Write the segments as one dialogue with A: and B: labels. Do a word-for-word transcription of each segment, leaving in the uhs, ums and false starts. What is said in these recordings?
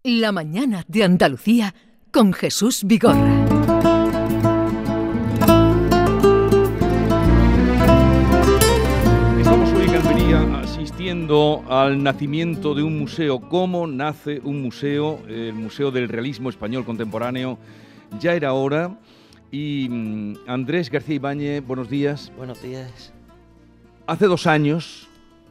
A: La mañana de Andalucía con Jesús Vigorra.
B: Estamos hoy en Almería asistiendo al nacimiento de un museo. ¿Cómo nace un museo? El Museo del Realismo Español Contemporáneo. Ya era hora. Y mm, Andrés García Ibáñez, buenos días.
C: Buenos días.
B: Hace dos años,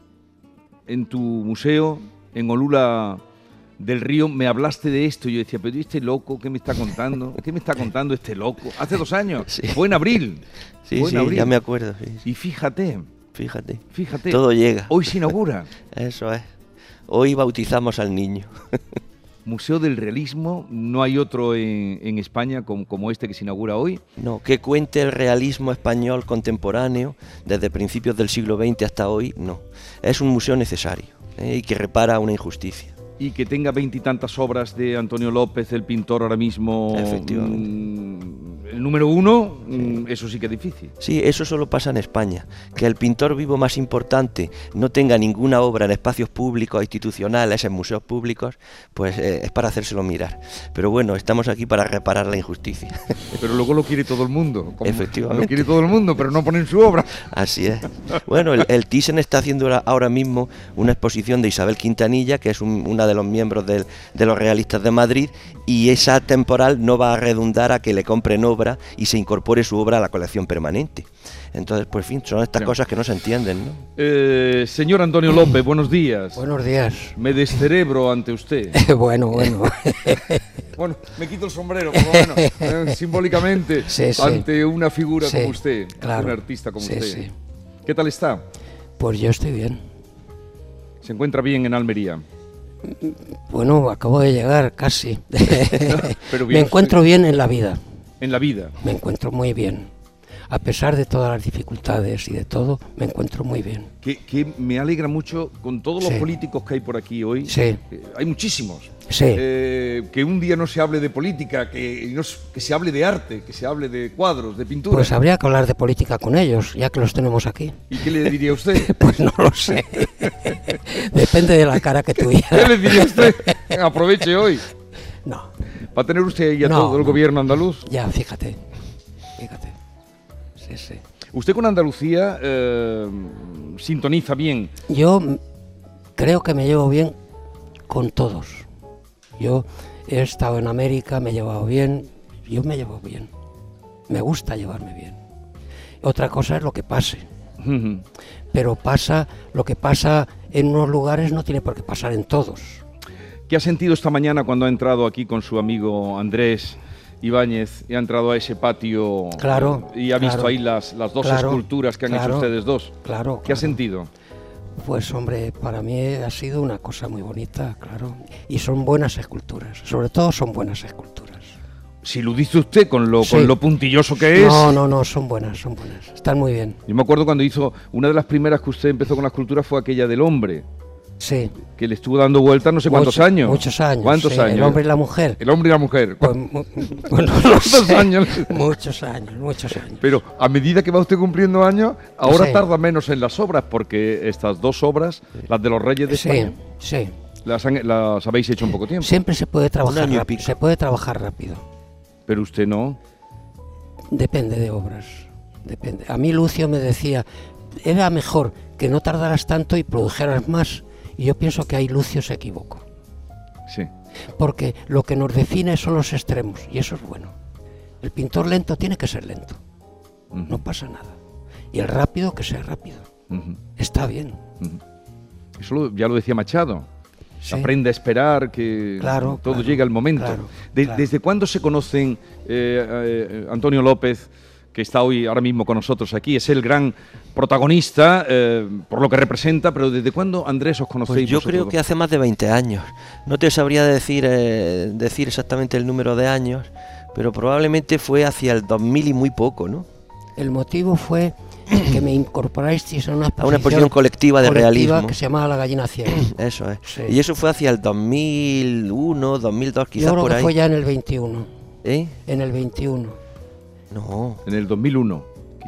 B: en tu museo, en Olula del Río, me hablaste de esto. Yo decía, pero este loco, ¿qué me está contando? ¿Qué me está contando este loco? Hace dos años,
C: Sí.
B: fue en abril.
C: Sí,
B: Fue en
C: sí,
B: abril.
C: ya me acuerdo. Sí, sí.
B: Y fíjate,
C: Fíjate,
B: fíjate.
C: todo llega.
B: Hoy se inaugura.
C: Eso es. Hoy bautizamos al niño.
B: Museo del Realismo, no hay otro en, en España como, como este que se inaugura hoy.
C: No, que cuente el realismo español contemporáneo desde principios del siglo veinte hasta hoy, no. Es un museo necesario, ¿eh? Y que repara una injusticia.
B: Y que tenga veintitantas obras de Antonio López, el pintor ahora mismo.
C: Efectivamente.
B: mm, el número uno, mm, eso sí que es difícil.
C: Sí, eso solo pasa en España. Que el pintor vivo más importante no tenga ninguna obra en espacios públicos, institucionales, en museos públicos, pues eh, es para hacérselo mirar. Pero bueno, estamos aquí para reparar la injusticia.
B: Pero luego lo quiere todo el mundo. como-
C: Efectivamente.
B: Lo quiere todo el mundo, pero no ponen su obra.
C: Así es. Bueno, el, el Thyssen está haciendo ahora- ahora mismo una exposición de Isabel Quintanilla, que es un- una de los miembros del- de los realistas de Madrid, y esa temporal no va a redundar a que le compren obra y se incorpore su obra a la colección permanente. Entonces, pues, en fin, son estas
B: Claro.
C: cosas que no se entienden, ¿no?
B: Eh, señor Antonio López, buenos días.
D: Buenos días.
B: Me descerebro ante usted.
D: Bueno, bueno.
B: Bueno, me quito el sombrero, por lo menos, eh, simbólicamente,
D: Sí, sí.
B: ante una figura
D: Sí,
B: como usted,
D: claro.
B: un artista como
D: Sí,
B: usted.
D: sí.
B: ¿Qué tal está?
D: Pues yo estoy bien.
B: ¿Se encuentra bien en Almería?
D: Bueno, acabo de llegar casi.
B: pero
D: Me
B: bien,
D: encuentro bien en la vida.
B: En la vida.
D: Me encuentro muy bien. A pesar de todas las dificultades y de todo, me encuentro muy bien.
B: Que, que me alegra mucho con todos los
D: Sí.
B: políticos que hay por aquí hoy.
D: Sí.
B: Eh, hay muchísimos.
D: Sí.
B: Eh, que un día no se hable de política, que, no se- que se hable de arte, que se hable de cuadros, de pintura.
D: Pues habría que hablar de política con ellos, ya que los tenemos aquí.
B: ¿Y qué le diría usted?
D: Pues no lo sé. Depende de la cara que
B: ¿Qué
D: tuviera.
B: le diría usted? Aproveche hoy.
D: No,
B: ¿Va a tener usted ahí a
D: No,
B: todo el
D: no.
B: gobierno andaluz?
D: ya, fíjate. Fíjate. Sí, sí.
B: Usted con Andalucía eh, sintoniza bien.
D: Yo mm, creo que me llevo bien con todos. Yo he estado en América, me he llevado bien, yo me llevo bien. Me gusta llevarme bien. Otra cosa es lo que pase. Pero pasa, lo que pasa en unos lugares no tiene por qué pasar en todos.
B: ¿Qué ha sentido esta mañana cuando ha entrado aquí con su amigo Andrés Ibáñez y ha entrado a ese patio
D: Claro,
B: eh, y ha visto
D: claro,
B: ahí las, las dos
D: claro,
B: esculturas que han hecho
D: claro,
B: ustedes dos?
D: Claro.
B: ¿Qué ha
D: claro.
B: sentido?
D: Pues hombre, para mí ha sido una cosa muy bonita, claro. Y son buenas esculturas, sobre todo son buenas esculturas.
B: Si lo dice usted con lo,
D: Sí.
B: con lo puntilloso que es.
D: No, no, no, son buenas, son buenas. Están muy bien.
B: Yo me acuerdo cuando hizo, una de las primeras que usted empezó con la escultura fue aquella del hombre,
D: Sí.
B: que le estuvo dando vueltas no sé cuántos
D: Mucho-
B: años.
D: Muchos años.
B: ¿Cuántos
D: sí,
B: años?
D: El hombre y la mujer.
B: El hombre y la mujer.
D: Pues, mu- bueno, no
B: ¿Cuántos
D: sé.
B: años?
D: Muchos años, muchos años.
B: Pero a medida que va usted cumpliendo años, ahora
D: Sí.
B: tarda menos en las obras, porque estas dos obras, las de los Reyes de
D: Sí,
B: España,
D: sí.
B: las, han- las habéis hecho en poco tiempo.
D: Siempre se puede trabajar
C: año y
D: rápido.
C: pico.
D: Se puede trabajar rápido.
B: Pero usted no.
D: Depende de obras. Depende. A mí Lucio me decía, era mejor que no tardaras tanto y produjeras más. Y yo pienso que ahí Lucio se equivocó.
B: Sí.
D: Porque lo que nos define son los extremos, y eso es bueno. El pintor lento tiene que ser lento,
B: Ujú,
D: no pasa nada. Y el rápido que sea rápido.
B: ujú,
D: Está bien.
B: ujú. Eso lo- ya lo decía Machado.
D: Sí.
B: Aprende a esperar que
D: Claro,
B: todo
D: claro,
B: llegue al momento.
D: claro,
B: De-
D: claro.
B: ¿Desde cuándo se conocen eh, eh, Antonio López, que está hoy ahora mismo con nosotros aquí? Es el gran protagonista eh, por lo que representa, pero ¿desde cuándo, Andrés, os conocéis
C: Pues yo
B: vosotros
C: creo
B: dos?
C: que hace más de veinte años. No te sabría decir, eh, decir exactamente el número de años, pero probablemente fue hacia el dos mil y muy poco, ¿no?
D: El motivo fue que me incorporasteis a una
C: A
D: exposición,
C: una exposición colectiva de
D: colectiva
C: realismo.
D: que se llamaba La Gallina Ciega.
C: Eso es.
D: Sí.
C: Y eso fue hacia el dos mil uno, dos mil dos,
D: Yo
C: quizás
D: creo
C: por
D: que
C: ahí.
D: fue ya en el veintiuno.
C: ¿Eh?
D: En el veintiuno.
C: No.
B: En el dos mil uno, quizás.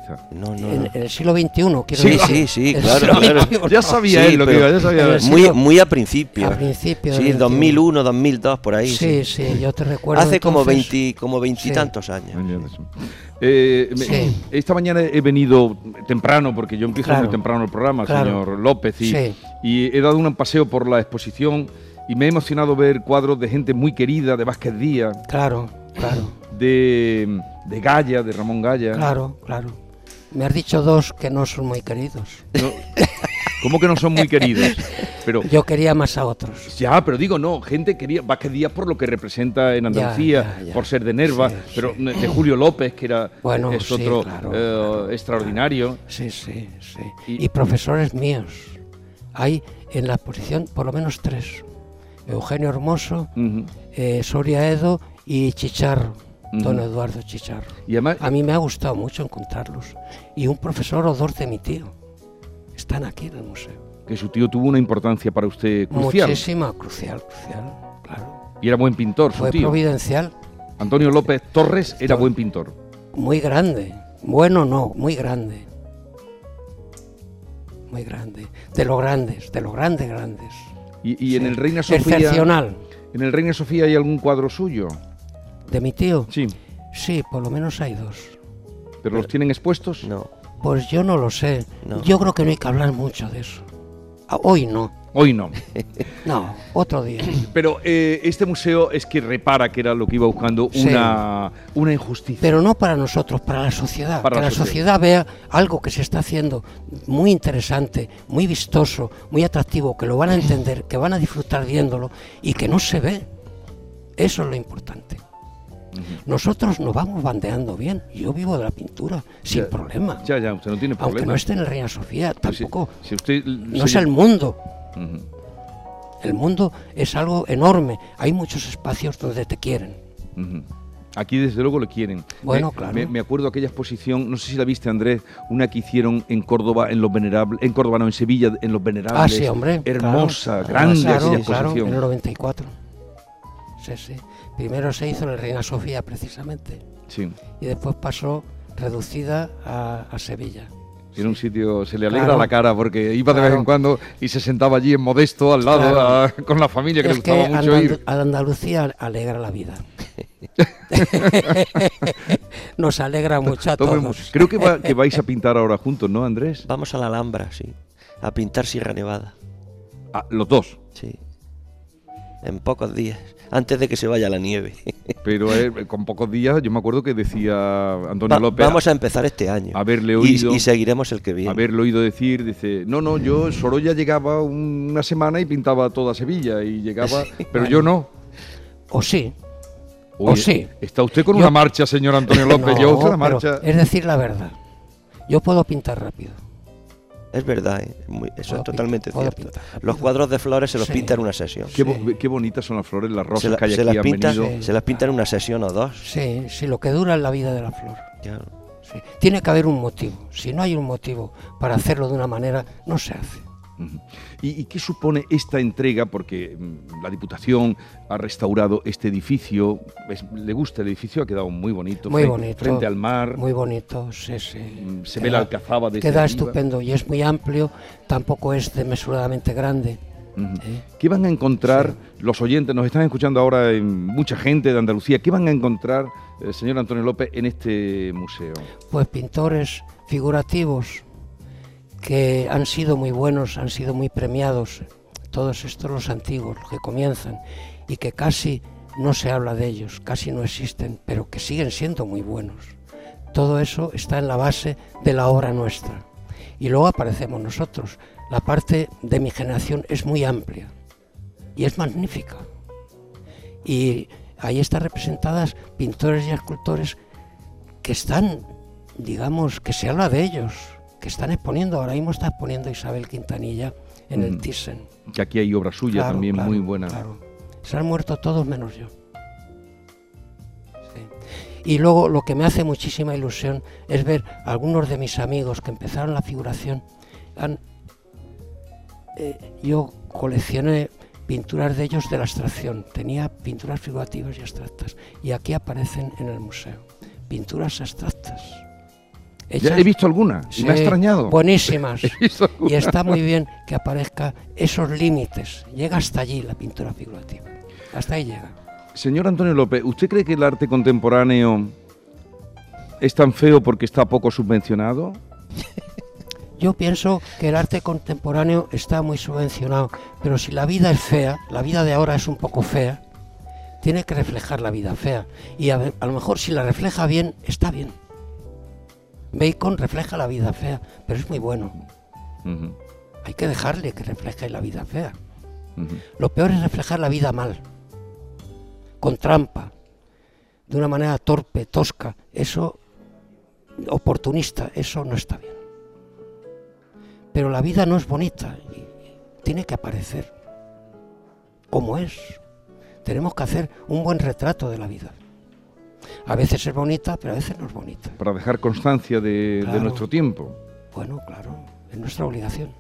B: quizá.
C: No, no,
D: En,
C: no.
D: en el siglo veintiuno, quiero
C: Sí,
D: decir.
C: sí, sí,
D: El
C: claro,
D: siglo
C: claro.
D: veintiuno.
B: Ya sabía
C: Sí,
B: él lo que
C: pero
B: iba, ya sabía.
D: en el
C: Muy,
D: siglo-
C: muy a principio.
D: A principio del
C: Sí,
D: veintiuno.
C: dos mil uno, dos mil dos, por ahí.
D: Sí,
C: Sí,
D: sí, yo te recuerdo.
C: Hace como
D: entonces-
C: veinte, como veintitantos años.
B: Eh, me-
D: Sí.
B: Esta mañana he venido temprano, porque yo empiezo
D: Claro.
B: muy temprano el programa,
D: Claro.
B: señor López, y,
D: Sí.
B: y he dado un paseo por la exposición y me ha emocionado ver cuadros de gente muy querida, de Vázquez Díaz,
D: Claro, claro,
B: de, de Gaya, de Ramón Gaya.
D: claro, claro. Me has dicho dos que no son muy queridos.
B: No, ¿cómo que no son muy queridos? Pero
D: Yo quería más a otros.
B: ya, pero digo, no, gente quería Vázquez Díaz por lo que representa en Andalucía,
D: Ya, ya, ya.
B: por ser de Nerva,
D: Sí,
B: pero
D: sí.
B: de Julio López, que era
D: Bueno,
B: es
D: sí,
B: otro
D: claro,
B: eh,
D: claro,
B: extraordinario.
D: Sí, sí, sí.
B: Y-
D: Y, profesores míos. Hay en la exposición por lo menos tres. Eugenio Hermoso,
B: Ujú.
D: eh, Soria Edo y Chicharro,
B: Ujú.
D: don Eduardo Chicharro.
B: Y además,
D: A mí me ha gustado mucho encontrarlos. Y un profesor o dos de mi tío. Están aquí en el museo.
B: que su tío tuvo una importancia para usted crucial.
D: Muchísima, crucial, crucial, claro.
B: Y era buen pintor, su
D: Fue
B: tío.
D: providencial,
B: Antonio López Torres era
D: Tor-
B: buen pintor.
D: muy grande. Bueno, no, muy grande. Muy grande. De los grandes, de los grandes, grandes.
B: Y, y en
D: Sí.
B: el Reina Sofía,
D: Excepcional.
B: en el Reina Sofía hay algún cuadro suyo.
D: ¿De mi tío?
B: Sí,
D: Sí, por lo menos hay dos.
B: pero los tienen expuestos.
C: No.
D: Pues yo no lo sé.
C: No.
D: Yo creo que no hay que hablar mucho de eso. Ah, hoy no.
B: Hoy no.
D: No, otro día.
B: Pero eh, este museo es que repara que era lo que iba buscando,
D: Sí.
B: una, una injusticia.
D: Pero no para nosotros, para la sociedad.
B: Para
D: que
B: la
D: la sociedad vea algo que se está haciendo muy interesante, muy vistoso, muy atractivo, que lo van a entender, que van a disfrutar viéndolo y que no se ve. Eso es lo importante. Nosotros nos vamos bandeando bien. Yo vivo de la pintura, sin
B: Ya,
D: problema.
B: Ya, ya, usted no tiene
D: Aunque
B: problema.
D: no esté en el Reina Sofía,
B: Pero si-
D: tampoco.
B: si usted,
D: No es el mundo.
B: Ujú.
D: El mundo es algo enorme. Hay muchos espacios donde te quieren.
B: Ujú. Aquí desde luego le quieren.
D: Bueno,
B: me,
D: claro.
B: Me, me acuerdo aquella exposición, no sé si la viste, Andrés, una que hicieron en Córdoba, en los venerables, en Córdoba no, en Sevilla, en los venerables.
D: Ah, sí, hombre.
B: Hermosa,
D: claro.
B: grande
D: Claro,
B: aquella
D: claro,
B: exposición.
D: en el noventa y cuatro. Sí, sí. Primero se hizo en el Reina Sofía, precisamente.
B: Sí.
D: Y después pasó reducida a, a Sevilla.
B: Era un sitio, se le alegra
D: Claro.
B: la cara porque iba de vez
D: Claro.
B: en cuando y se sentaba allí en Modesto al lado
D: Claro.
B: a- con la familia que
D: Es
B: le
D: que
B: gustaba mucho
D: Andalu-
B: ir.
D: a Andalucía alegra la vida. Nos alegra mucho a
B: Tomemos.
D: todos.
B: Creo que, va- que vais a pintar ahora juntos, ¿no, Andrés?
C: Vamos a la Alhambra, sí. A pintar Sierra Nevada.
B: Ah, los dos.
C: Sí. En pocos días. Antes de que se vaya la nieve.
B: Pero eh, con pocos días, yo me acuerdo que decía Antonio
C: Va-
B: López,
C: vamos a empezar este año.
B: haberle
C: Y-
B: oído,
C: Y, seguiremos el que viene.
B: haberle oído decir, dice, no, no, yo en Sorolla llegaba un- una semana y pintaba toda Sevilla y llegaba, pero yo no.
D: O sí.
B: Oye,
D: O sí.
B: Está usted con
D: Yo-
B: una marcha, señor Antonio López,
D: No,
B: lleva usted la
D: pero
B: marcha.
D: es decir la verdad. Yo puedo pintar rápido.
C: Es verdad, ¿eh? Muy- eso
D: Puedo
C: es totalmente
D: pintar, puedo
C: cierto.
D: pintar rápido.
C: Los cuadros de flores se los
D: Sí.
C: pinta en una sesión.
B: Qué, bo-
D: Sí.
B: qué bonitas son las flores, las rosas
C: Se, la-
B: que hay
C: se
B: aquí
C: las
B: han
C: pinta,
B: venido.
D: Sí.
C: se las pinta en una sesión o dos.
D: Sí, sí, lo que dura es la vida de la flor.
C: Claro.
D: Sí. Tiene que haber un motivo. Si no hay un motivo para hacerlo de una manera, no se hace.
B: Ujú. ¿Y, y qué supone esta entrega? Porque mm, la Diputación ha restaurado este edificio. Es- le gusta el edificio, ha quedado muy bonito.
D: Muy
B: frente,
D: bonito.
B: Frente al mar.
D: Muy bonito, sí, sí.
B: Mm, se
D: Queda-
B: ve la alcazaba desde
D: Queda
B: arriba.
D: estupendo y es muy amplio, tampoco es desmesuradamente grande.
B: Ujú.
D: ¿eh?
B: ¿Qué van a encontrar los oyentes? Nos están escuchando ahora en mucha gente de Andalucía. ¿Qué van a encontrar, eh, señor Antonio López, en este museo?
D: Pues pintores figurativos que han sido muy buenos, han sido muy premiados, todos estos los antiguos, los que comienzan, y que casi no se habla de ellos, casi no existen, pero que siguen siendo muy buenos. Todo eso está en la base de la obra nuestra. Y luego aparecemos nosotros. La parte de mi generación es muy amplia y es magnífica. Y ahí están representadas pintores y escultores que están, digamos, que se habla de ellos, que están exponiendo, ahora mismo está exponiendo Isabel Quintanilla en el
B: Mm.
D: Thyssen.
B: Que aquí hay obra suya
D: Claro,
B: también
D: claro,
B: muy buena.
D: claro. Se han muerto todos menos yo. Sí. Y luego lo que me hace muchísima ilusión es ver a algunos de mis amigos que empezaron la figuración. Han, eh, yo coleccioné pinturas de ellos de la abstracción, tenía pinturas figurativas y abstractas, y aquí aparecen en el museo, pinturas abstractas.
B: Ya he visto alguna y
D: Sí,
B: me ha extrañado.
D: Buenísimas.
B: He visto alguna.
D: Y está muy bien que aparezca esos límites. Llega hasta allí la pintura figurativa. Hasta ahí llega.
B: Señor Antonio López, ¿usted cree que el arte contemporáneo es tan feo porque está poco subvencionado?
D: Yo pienso que el arte contemporáneo está muy subvencionado, pero si la vida es fea, la vida de ahora es un poco fea, tiene que reflejar la vida fea. Y a, a lo mejor si la refleja bien, está bien. Bacon refleja la vida fea, pero es muy bueno.
B: Uh-huh.
D: Hay que dejarle que refleje la vida fea.
B: Uh-huh.
D: Lo peor es reflejar la vida mal, con trampa, de una manera torpe, tosca, eso, oportunista, eso no está bien. Pero la vida no es bonita, y tiene que aparecer como es. Tenemos que hacer un buen retrato de la vida. A veces es bonita, pero a veces no es bonita.
B: Para dejar constancia de,
D: Claro.
B: de nuestro tiempo.
D: Bueno, claro, es nuestra obligación.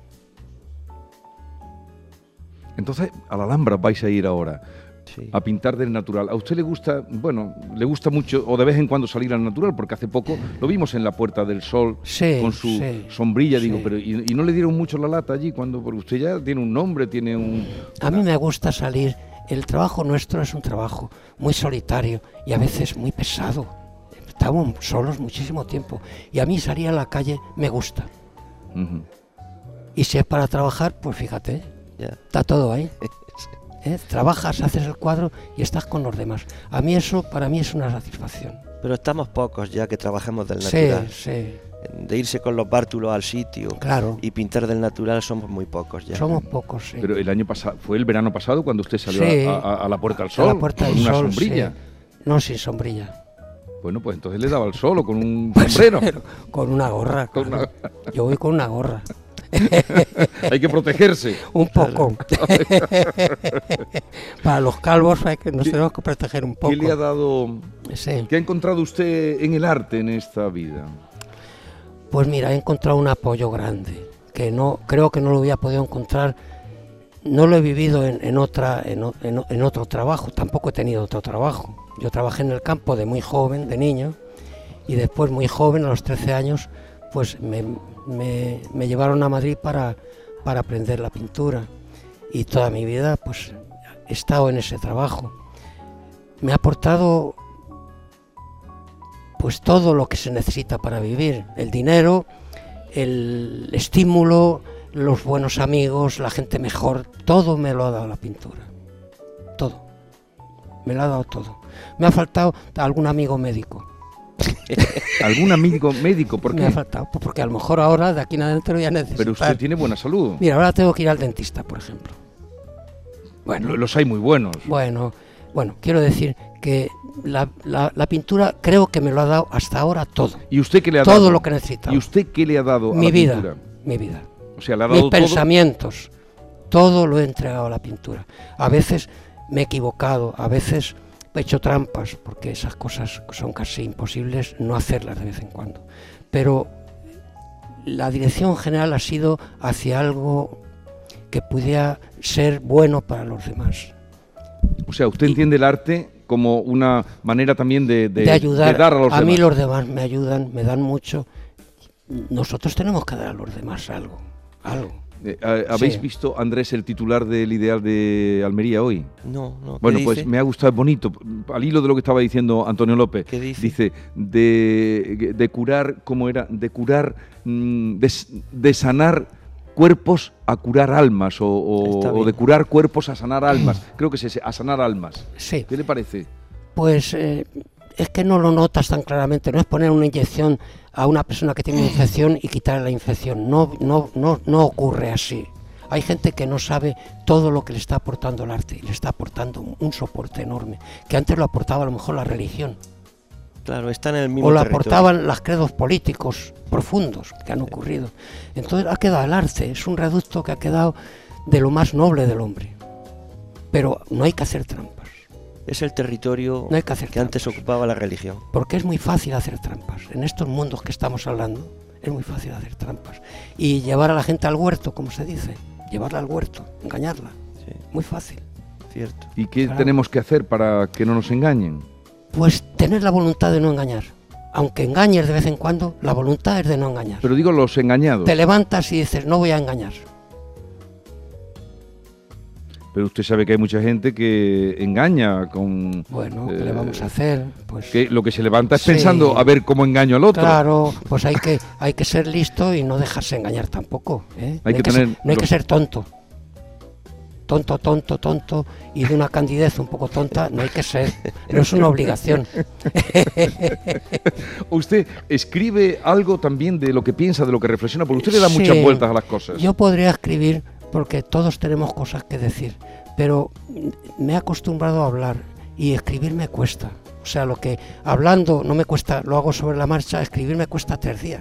B: Entonces, a la Alhambra vais a ir ahora,
C: Sí.
B: a pintar del natural. ¿A usted le gusta, bueno, le gusta mucho, o de vez en cuando salir al natural? Porque hace poco lo vimos en la Puerta del Sol,
D: Sí,
B: con su
D: sí,
B: sombrilla, digo,
D: sí.
B: pero y, y no le dieron mucho la lata allí? Cuando, porque usted ya tiene un nombre, tiene un...
D: A mí me gusta salir. El trabajo nuestro es un trabajo muy solitario y a veces muy pesado. Estamos solos muchísimo tiempo. Y a mí salir a la calle me gusta.
B: Ujú.
D: Y si es para trabajar, pues fíjate,
C: Ya.
D: está todo ahí. ¿Eh? Trabajas, haces el cuadro y estás con los demás. A mí eso, para mí es una satisfacción.
C: Pero estamos pocos ya que trabajamos del
D: Sí,
C: natural.
D: sí,
C: De irse con los bártulos al sitio
D: claro.
C: y pintar del natural somos muy pocos ya.
D: Somos pocos, sí.
B: Pero el año pasado, fue el verano pasado cuando usted salió
D: Sí.
B: a, a- a la Puerta del
D: A
B: Sol,
D: la Puerta
B: con
D: del
B: una
D: Sol,
B: sombrilla.
D: sí. No, sin sombrilla.
B: Bueno, pues entonces le daba el sol o con un
D: Pues,
B: sombrero.
D: pero con una gorra.
B: Con
D: claro.
B: una-
D: Yo voy con una gorra.
B: Hay que protegerse.
D: Un poco. Para los calvos hay que, nos
B: ¿Qué-
D: tenemos que proteger un poco.
B: ¿Qué le ha dado,
D: Sí.
B: qué ha encontrado usted en el arte en esta vida?
D: Pues mira, he encontrado un apoyo grande, que no creo que no lo hubiera podido encontrar, no lo he vivido en, en, otra, en, o- en o- en otro trabajo, tampoco he tenido otro trabajo. Yo trabajé en el campo de muy joven, de niño, y después muy joven, a los trece años, pues me, me- me llevaron a Madrid para, para aprender la pintura. Y toda mi vida pues he estado en ese trabajo. Me ha aportado pues todo lo que se necesita para vivir, el dinero, el estímulo, los buenos amigos, la gente mejor, todo me lo ha dado la pintura, todo, me lo ha dado todo. Me ha faltado algún amigo médico,
B: ¿Algún amigo médico? ¿Por
D: me ha
B: qué?
D: faltado, pues porque a lo mejor ahora de aquí en adelante voy a necesitar.
B: Pero usted tiene buena salud.
D: Mira, ahora tengo que ir al dentista, por ejemplo. Bueno,
B: Lo- Los hay muy buenos.
D: Bueno, bueno, quiero decir que la, la- la pintura creo que me lo ha dado hasta ahora todo.
B: ¿Y usted qué le ha dado?
D: Todo lo que necesitaba.
B: ¿Y usted qué le ha dado a
D: Mi
B: la
D: vida,
B: pintura?
D: mi vida.
B: O sea, le ha
D: Mis
B: dado todo.
D: pensamientos, todo lo he entregado a la pintura. A veces me he equivocado, a veces he hecho trampas, porque esas cosas son casi imposibles no hacerlas de vez en cuando. Pero la dirección general ha sido hacia algo que pudiera ser bueno para los demás.
B: O sea, usted entiende el arte como una manera también de, de-
D: De ayudar.
B: de dar a los
D: mí
B: demás.
D: los demás me ayudan, me dan mucho. Nosotros tenemos que dar a los demás algo, algo.
B: Eh, ¿ha- ¿Habéis
D: Sí.
B: visto, Andrés, el titular del Ideal de Almería hoy?
C: No, no. ¿qué
B: Bueno, pues
C: dice?
B: me ha gustado, es bonito, al hilo de lo que estaba diciendo Antonio López.
C: ¿Qué dice?
B: Dice, de, de curar, ¿cómo era? De curar, mm, de, de sanar cuerpos a curar almas, o, o-
C: Está
B: o
C: bien.
B: de curar cuerpos a sanar almas. Creo que es ese, a sanar almas.
D: Sí.
B: ¿Qué le parece?
D: Pues eh, es que no lo notas tan claramente, no es poner una inyección a una persona que tiene una infección y quitarle la infección, no, no, no, no ocurre así. Hay gente que no sabe todo lo que le está aportando el arte y le está aportando un soporte enorme, que antes lo aportaba a lo mejor la religión,
C: Claro, está en el mismo
D: o lo
C: territorio.
D: aportaban los credos políticos profundos que han ocurrido. Entonces ha quedado el arte, es un reducto que ha quedado de lo más noble del hombre. Pero no hay que hacer trampas,
C: Es el territorio
D: no hay que hacer
C: que antes
D: trampas.
C: ocupaba la religión.
D: Porque es muy fácil hacer trampas. En estos mundos que estamos hablando, es muy fácil hacer trampas. Y llevar a la gente al huerto, como se dice, llevarla al huerto, engañarla.
C: Sí,
D: Muy fácil.
C: cierto.
B: ¿Y qué
D: Claro.
B: tenemos que hacer para que no nos engañen?
D: Pues tener la voluntad de no engañar. aunque engañes de vez en cuando, la voluntad es de no engañar.
B: Pero digo los engañados.
D: Te levantas y dices, no voy a engañar.
B: Pero usted sabe que hay mucha gente que engaña con...
D: Bueno, ¿qué
B: eh,
D: le vamos a hacer? Pues
B: que lo que se levanta es
D: sí.
B: pensando a ver cómo engaño al otro.
D: Claro, pues hay que hay que ser listo y no dejarse engañar tampoco, ¿eh?
B: Hay
D: no
B: que
D: que
B: tener
D: ser, no hay
B: los-
D: que ser tonto. Tonto, tonto, tonto, y de una candidez un poco tonta no hay que ser, no es una obligación.
B: Usted escribe algo también de lo que piensa, de lo que reflexiona, porque usted le da
D: Sí,
B: muchas vueltas a las cosas.
D: Yo podría escribir porque todos tenemos cosas que decir, pero me he acostumbrado a hablar y escribir me cuesta. O sea, lo que hablando no me cuesta, lo hago sobre la marcha, escribir me cuesta tres días.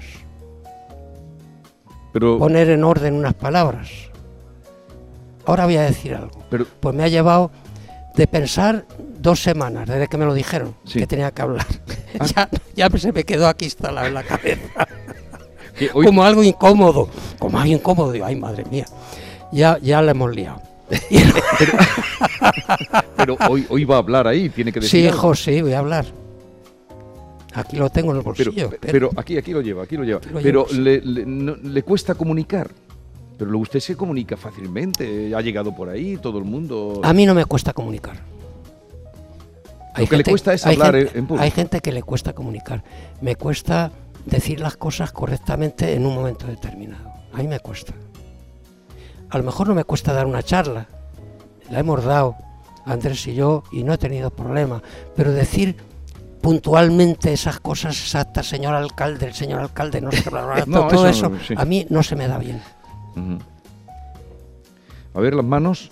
B: Pero,
D: Poner en orden unas palabras. Ahora voy a decir algo.
B: pero
D: Pues me ha llevado de pensar dos semanas desde que me lo dijeron,
B: Sí.
D: que tenía que hablar.
B: Ah.
D: ya, ya se me quedó aquí instalado en la cabeza.
B: que hoy,
D: Como algo incómodo. Como algo incómodo. Digo, ay, madre mía. Ya, ya le hemos liado. Y-
B: pero hoy, hoy va a hablar ahí, tiene que decir
D: sí,
B: algo.
D: hijo, sí, voy a hablar. Aquí lo tengo en el
B: Pero,
D: bolsillo.
B: pero aquí, aquí lo lleva, aquí lo lleva.
D: Aquí lo
B: pero
D: llevo, sí.
B: le, le- no- le cuesta comunicar. Pero lo- usted se comunica fácilmente, ha llegado por ahí, todo el mundo...
D: A mí no me cuesta comunicar.
B: Lo que le cuesta es
D: hay
B: hablar
D: gente-
B: en público.
D: Hay gente que le cuesta comunicar. Me cuesta decir las cosas correctamente en un momento determinado. A mí me cuesta. A lo mejor no me cuesta dar una charla. La hemos dado Andrés y yo y no he tenido problema. Pero decir puntualmente esas cosas exactas, señor alcalde, el señor alcalde, no sé, bla, bla, bla,
B: No,
D: todo
B: eso
D: eso,
B: no, sí.
D: a mí no se me da bien.
B: Ujú. A ver, las manos.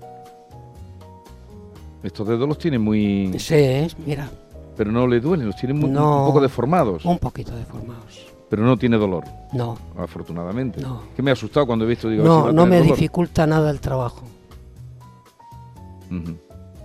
B: Estos dedos los tiene muy...
D: Sí, ¿eh? Mira,
B: Pero no le duelen, los tiene muy-
D: No.
B: un poco deformados.
D: un poquito deformados.
B: Pero no tiene dolor,
D: No,
B: afortunadamente.
D: No.
B: Que me ha asustado cuando he visto... Digo, a ver si va
D: no,
B: a
D: no
B: tener
D: me
B: dolor.
D: dificulta nada el trabajo.
B: Ujú.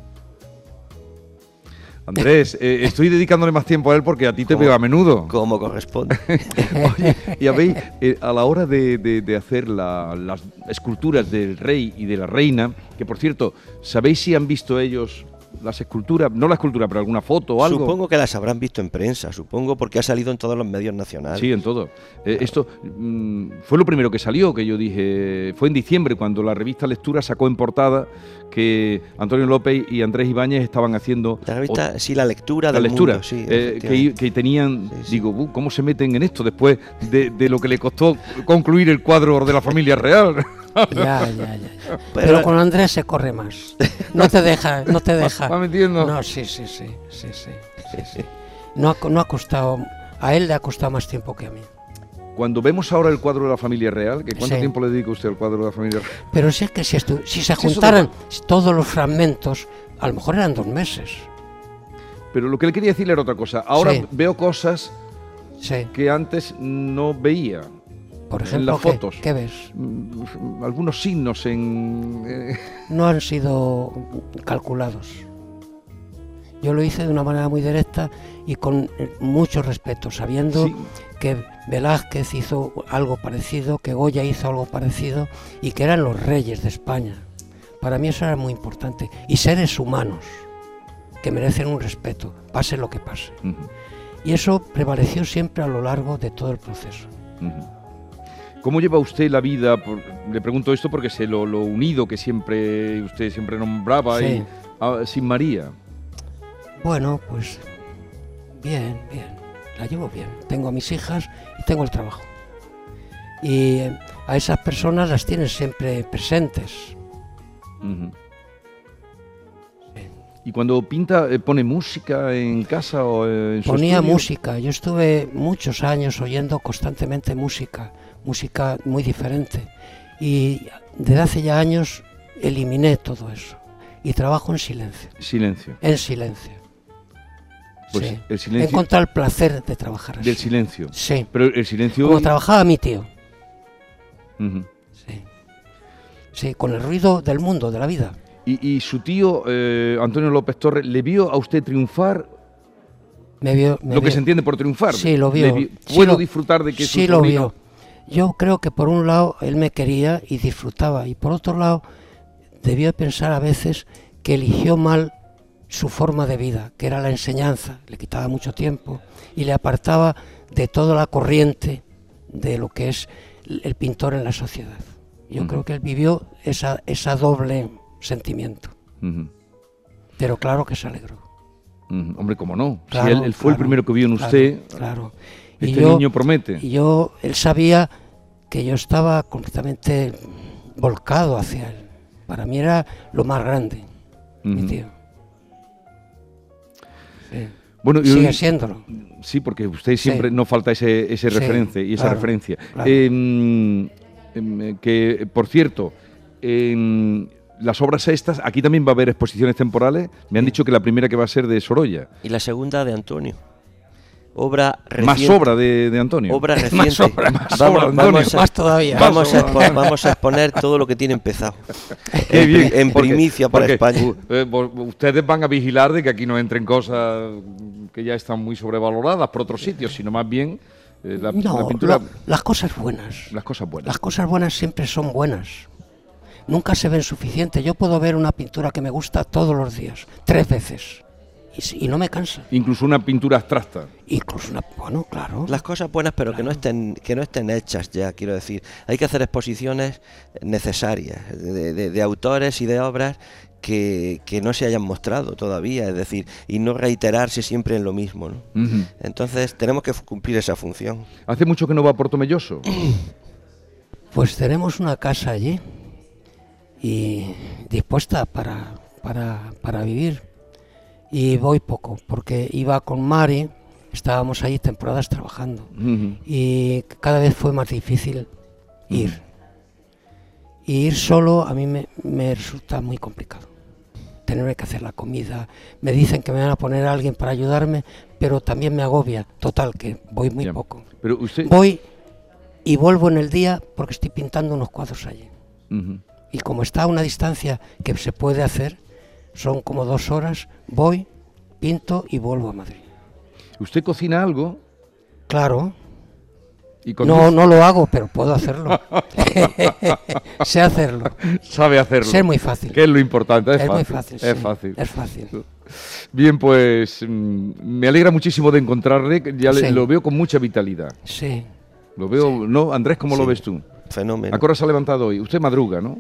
B: Andrés, eh, estoy dedicándole más tiempo a él porque a ti te
C: Como-
B: veo a menudo.
C: Como corresponde.
B: Oye, y habéis, eh, a la hora de, de- de hacer la- las esculturas del rey y de la reina, que por cierto, ¿sabéis si han visto ellos las esculturas? No la escultura, pero alguna foto o algo.
C: Supongo que las habrán visto en prensa, supongo, porque ha salido en todos los medios nacionales.
B: Sí, en todo. Eh, esto mm, fue lo primero que salió, que yo dije, fue en diciembre cuando la revista Lectura sacó en portada que Antonio López y Andrés Ibáñez estaban haciendo
C: La revista, sí, la lectura
B: la
C: del
B: lectura,
C: mundo, sí,
B: eh, que,
C: efectivamente.
B: que tenían,
C: Sí, sí.
B: digo, "Uh, ¿cómo se meten en esto después de, de lo que le costó concluir el cuadro de la familia real?
D: Ya, ya, ya. ya.
C: Pero-
D: Pero con Andrés se corre más. No te deja, no te deja.
B: ¿Va metiendo?
D: No, sí, sí, sí, sí, sí, sí, sí. No ha, no ha costado, a él le ha costado más tiempo que a mí.
B: Cuando vemos ahora el cuadro de la familia real, ¿que ¿cuánto
D: Sí.
B: tiempo le dedica usted al cuadro de la familia real?
D: Pero si es que si, estu- si se
B: Sí, eso
D: juntaran todos los fragmentos, a lo mejor eran dos meses.
B: Pero lo que le quería decir era otra cosa. Ahora
D: Sí.
B: veo cosas
D: Sí.
B: que antes no veía.
D: Por
B: en
D: ejemplo,
B: las
D: ¿qué,
B: fotos.
D: ¿qué ves?
B: Mm, Algunos signos en... eh,
D: No han sido calculados. Yo lo hice de una manera muy directa y con eh, mucho respeto, sabiendo
B: sí,
D: que Velázquez hizo algo parecido, que Goya hizo algo parecido y que eran los reyes de España. Para mí eso era muy importante. Y seres humanos que merecen un respeto, pase lo que pase.
B: ujú,
D: Y eso prevaleció siempre a lo largo de todo el proceso.
B: ujú. ¿Cómo lleva usted la vida? Por- le pregunto esto porque sé lo, lo unido que siempre usted siempre nombraba
D: Sí.
B: y, ah, sin María.
D: Bueno, pues bien, bien, la llevo bien. Tengo a mis hijas y tengo el trabajo. Y eh, a esas personas las tienes siempre presentes.
B: Ujú.
D: Sí.
B: ¿Y cuando pinta, eh, pone música en casa o eh, en su
D: Ponía
B: estudio?
D: música, yo estuve muchos años oyendo constantemente música, música muy diferente. Y desde hace ya años eliminé todo eso. Y trabajo en silencio,
B: Silencio.
D: en silencio.
B: Pues
D: Sí.
B: el
D: He
B: silencio
D: encontrado el placer de trabajar así.
B: del silencio.
D: Sí,
B: Pero el silencio...
D: como trabajaba mi tío.
B: Ujú.
D: Sí. Sí, con el ruido del mundo, de la vida.
B: Y, y su tío, eh, Antonio López Torres, ¿le vio a usted triunfar?
D: Me vio, me
B: Lo que
D: vio-
B: se entiende por triunfar.
D: Sí, lo
B: ¿Le
D: vio. Sí
B: ¿Puedo
D: lo-
B: disfrutar de que su
D: Sí lo
B: sobrino-
D: vio. Yo creo que por un lado él me quería y disfrutaba, y por otro lado debió pensar a veces que eligió mal su forma de vida, que era la enseñanza, le quitaba mucho tiempo y le apartaba de toda la corriente de lo que es el pintor en la sociedad. Yo uh-huh. creo que él vivió esa, esa doble sentimiento. Uh-huh. Pero claro que se alegró.
B: Uh-huh. Hombre, cómo no.
D: Claro,
B: si él, él fue
D: claro,
B: el primero que vio en
D: claro,
B: usted,
D: claro.
B: este
D: Y yo,
B: niño promete.
D: Y yo, él sabía que yo estaba completamente volcado hacia él. Para mí era lo más grande, uh-huh. mi tío. Sí.
B: Bueno,
D: sigue
B: yo,
D: siéndolo.
B: Sí, porque usted siempre
D: sí.
B: no falta ese, ese
D: sí,
B: referencia y esa
D: claro,
B: referencia.
D: Claro.
B: Eh, eh, que, por cierto, eh, las obras estas, aquí también va a haber exposiciones temporales. Me han dicho que la primera que va a ser de Sorolla.
C: Y la segunda de Antonio. Obra reciente.
B: Más obra de, de Antonio.
C: Obra reciente.
D: Más obra,
B: más,
C: vamos,
B: obra,
C: Antonio. Vamos a,
D: más todavía.
C: Vamos a, expo vamos a exponer todo lo que tiene empezado.
B: Qué
C: en,
B: bien,
C: en
B: porque,
C: primicia para
B: porque,
C: España.
B: Eh, ustedes van a vigilar de que aquí no entren cosas que ya están muy sobrevaloradas por otros sitios, sino más bien eh, la,
D: no,
B: la pintura.
D: Lo, las cosas buenas.
B: Las cosas buenas.
D: Las cosas buenas siempre son buenas. Nunca se ven suficiente. Yo puedo ver una pintura que me gusta todos los días, tres veces. Y, y no me cansa.
B: Incluso una pintura abstracta.
D: Incluso una, bueno, claro.
C: Las cosas buenas, pero claro. que no estén que no estén hechas ya, quiero decir. Hay que hacer exposiciones necesarias de, de, de autores y de obras que, que no se hayan mostrado todavía, es decir, y no reiterarse siempre en lo mismo, ¿no? Uh-huh. Entonces tenemos que cumplir esa función.
B: ¿Hace mucho que no va a Porto Melloso?
D: Pues tenemos una casa allí y dispuesta para, para, para vivir. Y voy poco, porque iba con Mari, estábamos ahí temporadas trabajando, uh-huh. y cada vez fue más difícil ir. Uh-huh. Y ir solo a mí me, me resulta muy complicado. Tener que hacer la comida, me dicen que me van a poner a alguien para ayudarme, pero también me agobia. Total, que voy muy yeah. poco.
B: Pero usted...
D: Voy y vuelvo en el día porque estoy pintando unos cuadros allí. Uh-huh. Y como está a una distancia que se puede hacer, son como dos horas, voy, pinto y vuelvo a Madrid.
B: ¿Usted cocina algo?
D: Claro.
B: ¿Y
D: no, no lo hago, pero puedo hacerlo. Sé hacerlo.
B: Sabe hacerlo.
D: Sé muy fácil.
B: Que es lo importante, es,
D: es
B: fácil.
D: muy fácil.
B: Es
D: sí,
B: fácil.
D: Es fácil.
B: Bien, pues me alegra muchísimo de encontrarle, ya sí. le, lo veo con mucha vitalidad.
D: Sí.
B: Lo veo, sí. ¿no? Andrés, ¿cómo sí. lo ves tú?
C: Fenómeno.
B: ¿A qué hora se ha levantado hoy? Usted madruga, ¿no?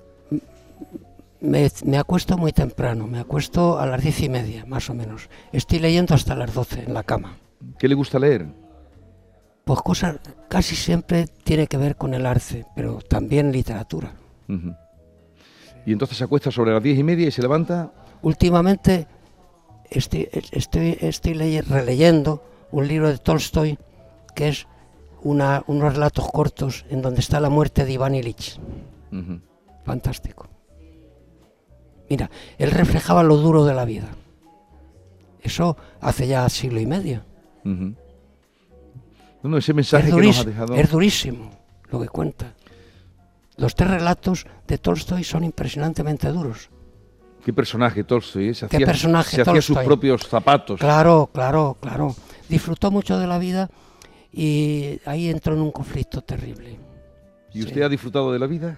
D: Me, me acuesto muy temprano, me acuesto a las diez y media, más o menos. Estoy leyendo hasta las doce en la cama.
B: ¿Qué le gusta leer?
D: Pues cosas, casi siempre tiene que ver con el arte, pero también literatura.
B: Uh-huh. ¿Y entonces se acuesta sobre las diez y media y se levanta?
D: Últimamente estoy, estoy, estoy ley, releyendo un libro de Tolstoy, que es una, unos relatos cortos en donde está la muerte de Iván Ilich. Uh-huh. Fantástico. Mira, él reflejaba lo duro de la vida. Eso hace ya siglo y medio.
B: Uh-huh. No, no, ese mensaje
D: es
B: que nos ha dejado...
D: Es durísimo lo que cuenta. Los tres relatos de Tolstoy son impresionantemente duros.
B: ¿Qué personaje Tolstoy? ¿eh? Se
D: ¿Qué
B: hacía,
D: personaje
B: se
D: Tolstoy?
B: hacía sus propios zapatos.
D: Claro, claro, claro. Disfrutó mucho de la vida y ahí entró en un conflicto terrible.
B: ¿Y usted
D: sí.
B: ha disfrutado de la vida?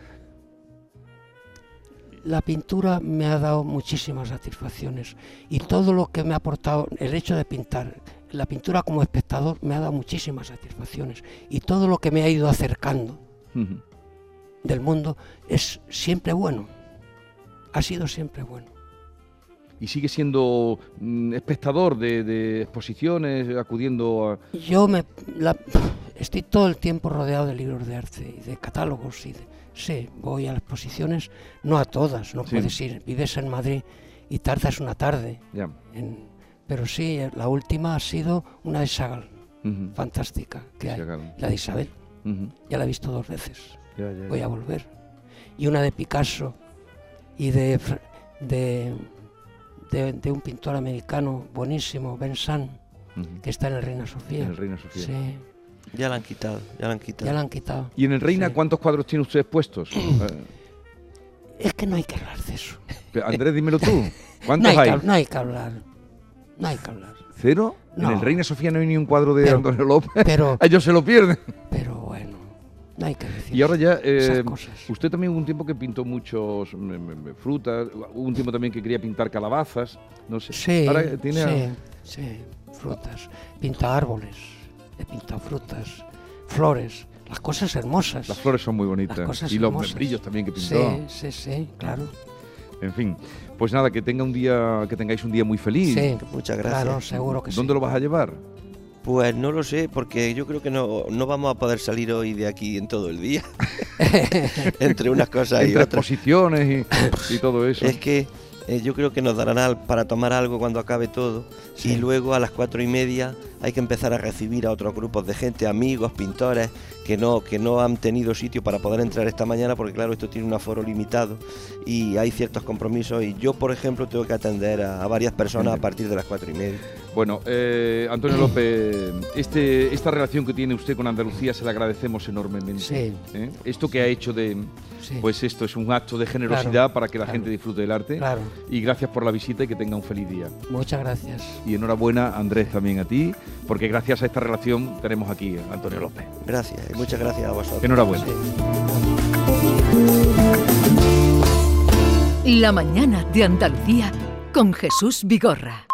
D: La pintura me ha dado muchísimas satisfacciones y todo lo que me ha aportado, el hecho de pintar, la pintura como espectador me ha dado muchísimas satisfacciones y todo lo que me ha ido acercando uh-huh. del mundo es siempre bueno, ha sido siempre bueno.
B: ¿Y sigue siendo mm, espectador de, de exposiciones, acudiendo a...?
D: Yo me, la, estoy todo el tiempo rodeado de libros de arte y de catálogos y de... Sí, voy a las exposiciones, no a todas, no sí. puedes ir, vives en Madrid y tardas una tarde,
B: yeah.
D: en, pero sí, la última ha sido una de Chagall, uh-huh. fantástica, que hay, la de Isabel, uh-huh. ya la he visto dos veces,
B: yeah, yeah,
D: voy
B: yeah.
D: a volver, y una de Picasso y de, de, de, de un pintor americano buenísimo, Ben San, uh-huh. que está en el Reina Sofía.
B: En el Reina Sofía.
D: Sí.
C: Ya la han quitado, ya la han quitado.
D: Ya la han quitado.
B: ¿Y en el Reina
D: sí.
B: cuántos cuadros tiene usted expuestos?
D: Es que no hay que hablar de eso.
B: Pero, Andrés, dímelo tú. ¿Cuántos
D: no hay?
B: hay?
D: Que, no hay que hablar. No hay que hablar.
B: ¿Cero?
D: No.
B: En el Reina Sofía no hay ni un cuadro de
D: pero,
B: Antonio López.
D: Pero,
B: ellos se lo pierden.
D: Pero bueno, No hay que decir
B: Y ahora ya,
D: esas
B: eh,
D: cosas.
B: usted también hubo un tiempo que pintó muchos mm, mm, frutas, hubo un tiempo también que quería pintar calabazas, no sé.
D: Sí,
B: Ahora tiene a-
D: sí, sí, frutas. Pinta árboles, he pintado frutas, flores, las cosas hermosas.
B: Las flores son muy bonitas.
D: Las cosas
B: Y los
D: hermosas.
B: membrillos también que pintó.
D: Sí, sí, sí, claro.
B: En fin, pues nada, que tenga un día, que tengáis un día muy feliz.
D: Sí,
C: Muchas gracias.
D: claro, seguro que
B: ¿Dónde
D: sí.
B: lo vas a llevar?
C: Pues no lo sé, porque yo creo que no, no vamos a poder salir hoy de aquí en todo el día. Entre unas cosas y
B: Entre
C: otras.
B: exposiciones y, y todo eso.
C: Es que eh, yo creo que nos darán al- para tomar algo cuando acabe todo.
D: Sí.
C: Y luego a las cuatro y media hay que empezar a recibir a otros grupos de gente, amigos, pintores, que no, que no han tenido sitio para poder entrar esta mañana, porque claro, esto tiene un aforo limitado y hay ciertos compromisos. Y yo, por ejemplo, tengo que atender a, a varias personas a partir de las cuatro y media.
B: Bueno, eh, Antonio López, este, esta relación que tiene usted con Andalucía se la agradecemos enormemente.
D: Sí.
B: ¿eh? Esto que ha hecho de,
D: Sí.
B: pues esto es un acto de generosidad
D: Claro,
B: para que la
D: claro.
B: gente disfrute del arte.
D: Claro.
B: Y gracias por la visita y que tenga un feliz día.
D: Muchas gracias.
B: Y enhorabuena, Andrés, también a ti, porque gracias a esta relación tenemos aquí a Antonio López.
C: Gracias y muchas gracias a vosotros.
B: Enhorabuena.
A: La mañana de Andalucía con Jesús Vigorra.